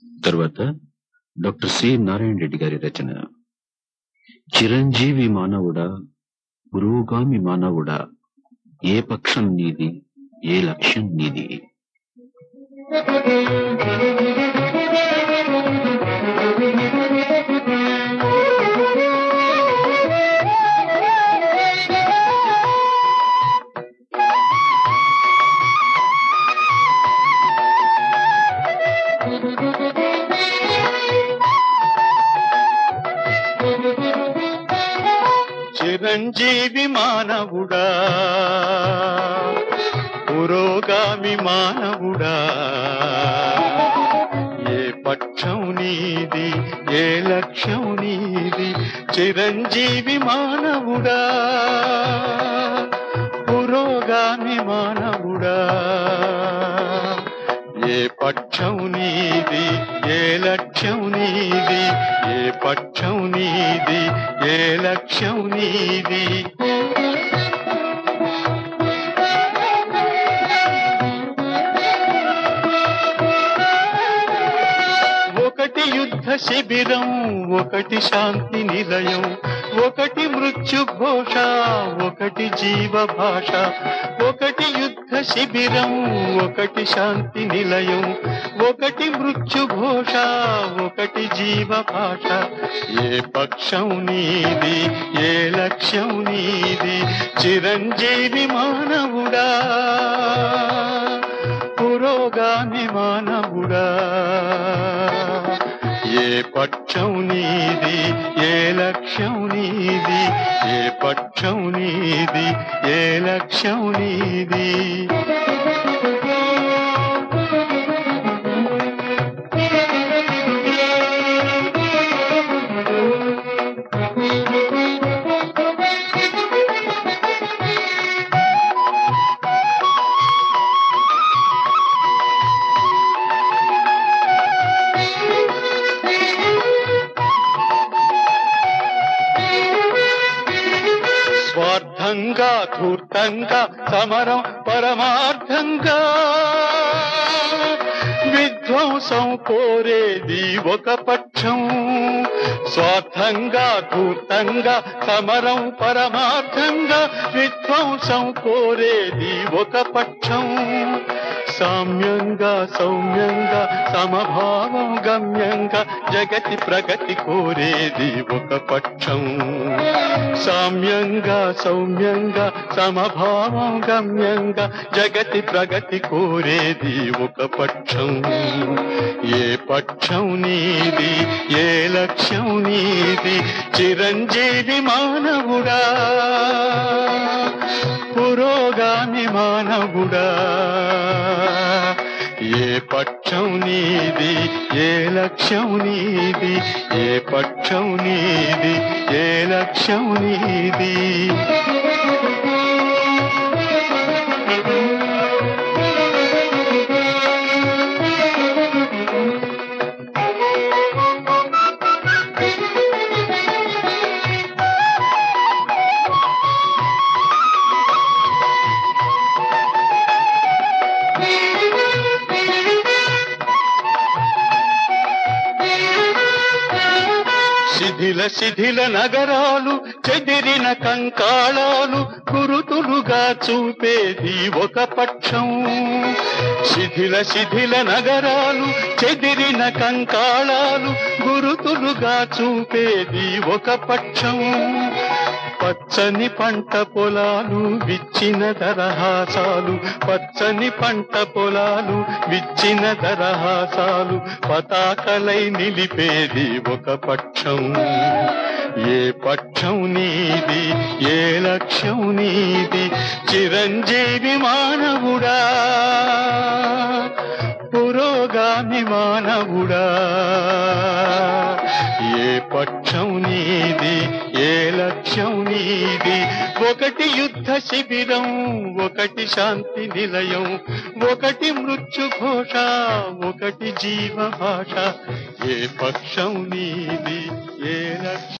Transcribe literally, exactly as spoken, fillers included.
తర్వాత doctor C Narayana Reddy గారి రచన చిరంజీవి మానవుడా, పురోగామి మానవుడా, ఏ పక్షం నీది, ఏ లక్ష్యం నీది. చిరంజీవి మానవుడా, పురోగామి మానవుడా, ఏ పక్షం నీది, ఏ లక్ష్యం నీది. చిరంజీవి మానవుడా, పురోగామి మానవుడా, ఏ పక్షం నీది, ఏ లక్ష్యం నీది. ఏ పక్షం నీది, ఏ లక్ష్యం నీది. ఒకటి యుద్ధ శిబిరం, ఒకటి శాంతి నిలయం, ఒకటి మృత్యు ఘోష, ఒకటి జీవ భాష. ఒకటి యుద్ధ శిబిరం, ఒకటి శాంతి నిలయం, ఒకటి మృత్యు ఘోష, ఒకటి జీవ భాష. ఏ పక్షం నీది, ఏ లక్ష్యం నీది. చిరంజీవి మానవుడా, పురోగామి మానవుడా, ఏ పక్షం నీది, ఏ లక్ష్యం నీది. ఏ పక్షం నీది, ఏ లక్ష్యం నీది. స్వార్థంగా ధూర్తంగా సమరం పరమార్థంగా, విధ్వంసం కోరేది ఒక పక్షం. స్వార్థంగా ధూర్తంగా సమరం పరమార్థంగా, విధ్వంసం కోరేది ఒక పక్షం. సామ్యంగా సౌమ్యంగా సమభావం గమ్యంగా, జగతి ప్రగతి కోరేది ఒక పక్షం. సామ్యంగా సౌమ్యంగా సమభావం గమ్యంగా, జగతి ప్రగతి కోరేది ఒక పక్షం. ఏ పక్షం నీది, ఏ లక్ష్యం నీది. చిరంజీవి మానవుడా, పురోగామి మానవుడా, ఏ పక్షం నీది, ఏ లక్ష్యం నీది. ఏ పక్షం నీది, ఏ లక్ష్యం నీది. శిథిల శిథిల నగరాలు, చెదిరిన కంకాళాలు, గురుతులుగా చూపేది ఒక పక్షం. శిథిల శిథిల నగరాలు, చెదిరిన కంకాళాలు, గురుతులుగా చూపేది ఒక పక్షం. పచ్చని పంట పొలాలు, విచ్చిన దరహాసాలు, పచ్చని పంట పొలాలు, విచ్చిన దరహాసాలు, పతాకలై నిలిపేది ఒక పక్షం. ఏ పక్షం నీది, ఏ లక్ష్యం నీది. చిరంజీవి మానవుడా, పురోగామి మానవుడా, ఏ పక్షం నీది, ఏ లక్ష్యం నీది. ఒకటి యుద్ధ శిబిరం, ఒకటి శాంతి నిలయం, ఒకటి మృత్యు ఘోష, ఒకటి జీవ భాష. ఏ పక్షం నీది, ఏ లక్ష్యం